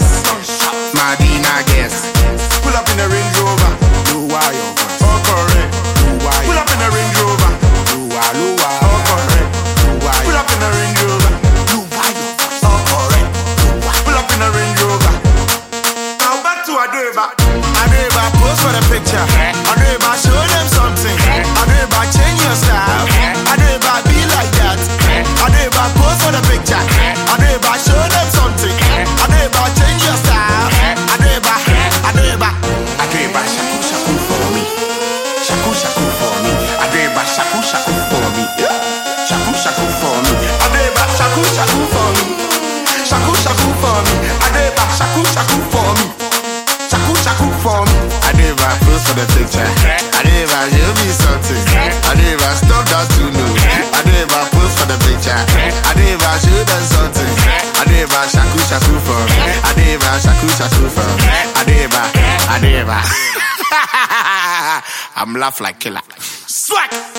Madina guess. Pull up in a Range Rover. Lua, your voice. Oh, correct. Lua, pull up in a Range Rover. Lua, Lua. Oh, correct. Lua, pull up in a Range Rover. Lua, your voice. Oh, correct. Lua, pull up in a Range Rover. Now back to Adeba. Adeba, pose for the picture. Adeba, show them something. Adeba, change your style. Adeba, be like that. Adeba, pose for the picture. Adeba, show them something. Adeba, change your style. Adeba, Adeba, Adeba, shaku shaku for me. Shaku shaku for me. Adeba, shaku shaku for me. Shaku shaku for me. Adeba, shaku shaku for me. Shaku shaku for me. Adeba, shaku shaku for me. Shaku shaku for me. Adeba, pose for the picture. Adeba, show me something. Adeba, stop that to know. Adeba, pose for the picture. Adeba, show them something. Adeba, shaku shaku for me. Adeba, shaku shaku for me. Adeba, Adeba. I'm laugh like killer. Swag.